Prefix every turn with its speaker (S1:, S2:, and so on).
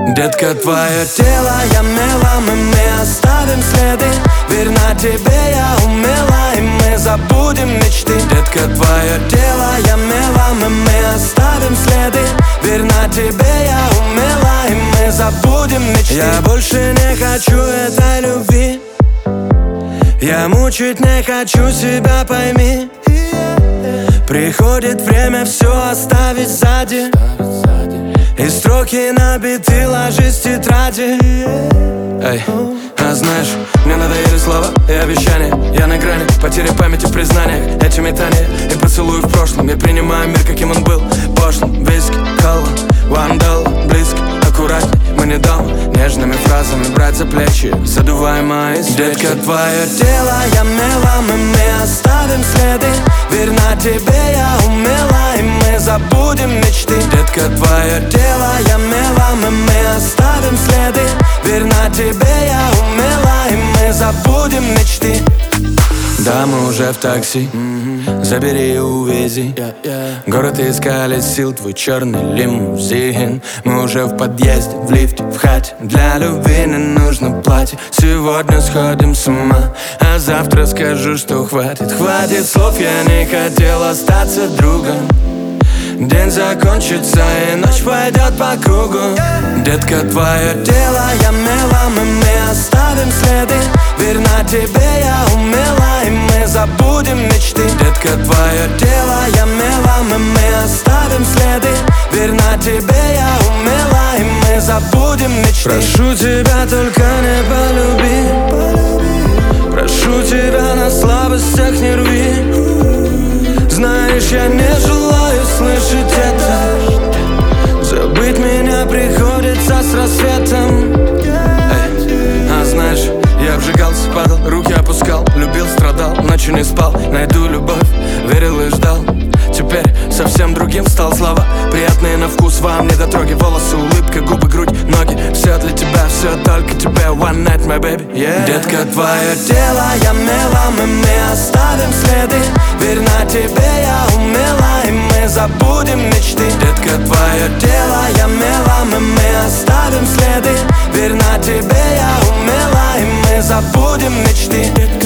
S1: Детка, твое тело я мелом, и мы оставим следы. Верна тебе я умела, и мы забудем мечты. Детка, твое тело я мелом, и мы оставим следы. Верна тебе я умела, и мы забудем мечты. Я больше не хочу этой любви, я мучить не хочу себя, пойми. Приходит время все оставить сзади, и строки набиты, ложись в тетради. Эй, а знаешь, мне надоели слова и обещания. Я на грани потери памяти в признаниях. Эти метания и поцелуи в прошлом. Я принимаю мир, каким он был, пошлым. Виски, колла, вандал, близко, аккуратней. Мы не дома, нежными фразами брать за плечи, задувая мои свечи. Детка, твое тело я мелом, и мы оставим следы. Верна тебе я умела, и мы забудем мечты. Детка, твое тело я мелом, и мы оставим следы. Верна тебе я умела, и мы забудем мечты. Да, мы уже в такси, забери и увези. Город искали сил, твой черный лимузин. Мы уже в подъезде, в лифте, в хате. Для любви не нужно платье. Сегодня сходим с ума, а завтра скажу, что хватит. Хватит слов, я не хотел остаться другом. День закончится и ночь пойдет по кругу. Детка, твое тело я мелом, и мы оставим следы. Верна тебе я умела, и мы забудем мечты. Детка, твое тело я мелом, и мы оставим следы. Верна тебе я умела, и мы забудем мечты. Прошу тебя, только не полюби. Прошу тебя, на слабостях не рви. Знаешь, я не желаю слышать это. Забыть меня приходится с рассветом. Эй, а знаешь, я обжигался, падал, руки опускал, любил, страдал, ночью не спал. Найду любовь, верил и ждал. Теперь совсем другим стал, слова приятные на вкус, вам недотроги. Волосы, улыбка, губы, грудь, ноги. Все для тебя, все только тебе. One night, my baby, yeah. Детка, твое тело я мелом, и мы оставим следы. Верна тебе я умела, и мы забудем мечты. Детка, твое тело я мелом, и мы оставим следы. Верна тебе я умела, и мы забудем мечты.